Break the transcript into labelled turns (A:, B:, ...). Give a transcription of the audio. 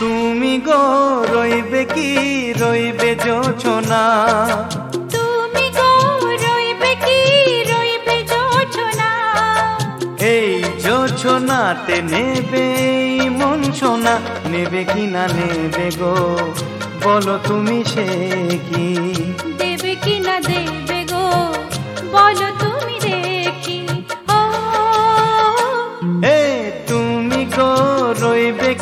A: তুমি গো রইবে কি রইবে জোছনা,
B: তুমি গো রইবে কি রইবে জোছনা,
A: এই জোছনাতে নেবে মন সোনা, নেবে কি না নেবে গো বলো তুমি সে কি,
B: দেবে কি না দেবে